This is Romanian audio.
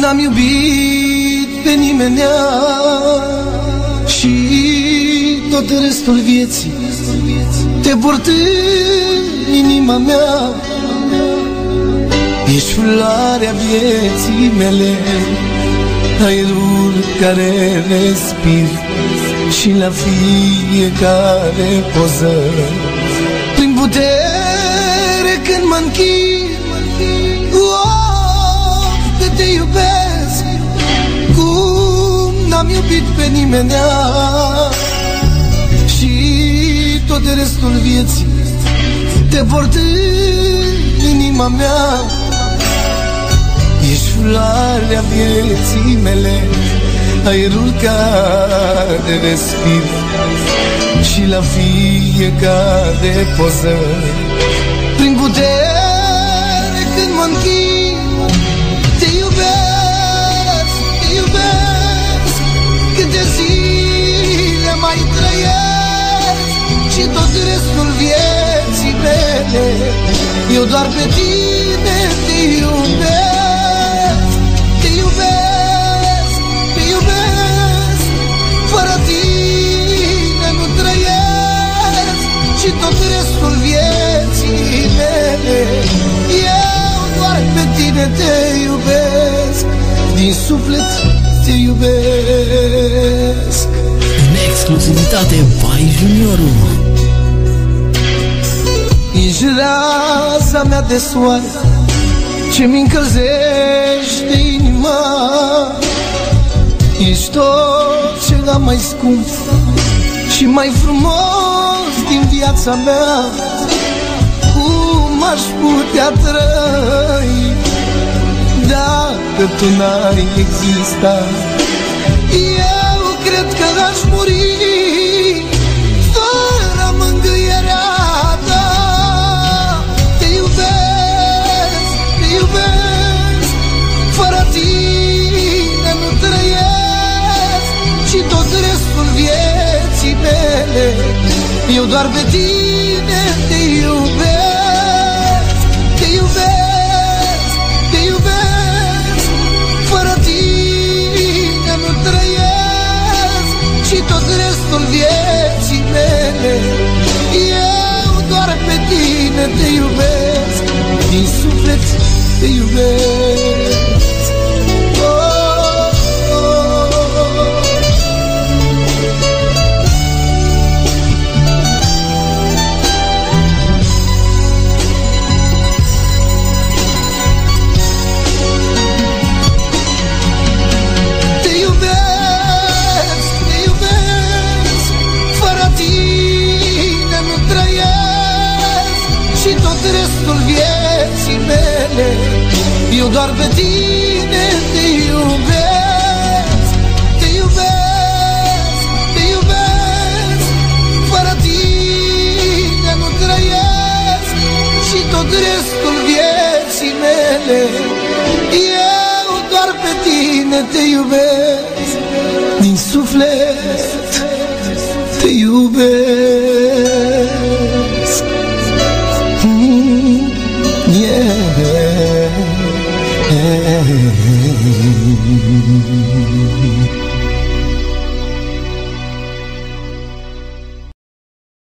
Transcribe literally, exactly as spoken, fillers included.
N-am iubit pe nimenea și tot restul vieții te port în inima mea. Ești floarea vieții mele, aerul care respir și la fiecare poză. Prin putere când mă închin, oh, că te iubesc cum n-am iubit pe nimenea. Și tot restul vieții te port în inima mea. Ești floarea vieții mele, aerul care respir și la fiecare poză. Prin putere când mă închin, te iubesc, te iubesc. Câte zile mai trăiesc și tot restul vieții mele eu doar pe tine te iubesc. Te iubesc, te iubesc. Fără tine nu trăiesc și tot restul vieții mele eu doar pe tine te iubesc. Din suflet te iubesc. În exclusivitate by Juniorul. Ești raza mea de soare ce-mi încălzește inima. Ești tot ce am mai scump și mai frumos din viața mea. Cum aș putea trăi dacă tu n-ai exista? Eu cred că aș muri fără mângâierea ta. Te iubesc, te iubesc. Fără tine nu trăiesc și tot restul vieții mele eu doar pe tine te iubesc. Te iubesc, te iubesc. Fără tine nu trăiesc și tot restul vieții mele eu doar pe tine te iubesc. Din suflet te iubesc. Oh, oh, oh. Te iubesc, te iubesc. Fără tine nu trăiesc și tot restul vieții mele eu doar pe tine te iubesc. Te iubesc, te iubesc. Fără tine nu trăiesc și tot restul vieții mele eu doar pe tine te iubesc. Din suflet te iubesc. Mm, yeah.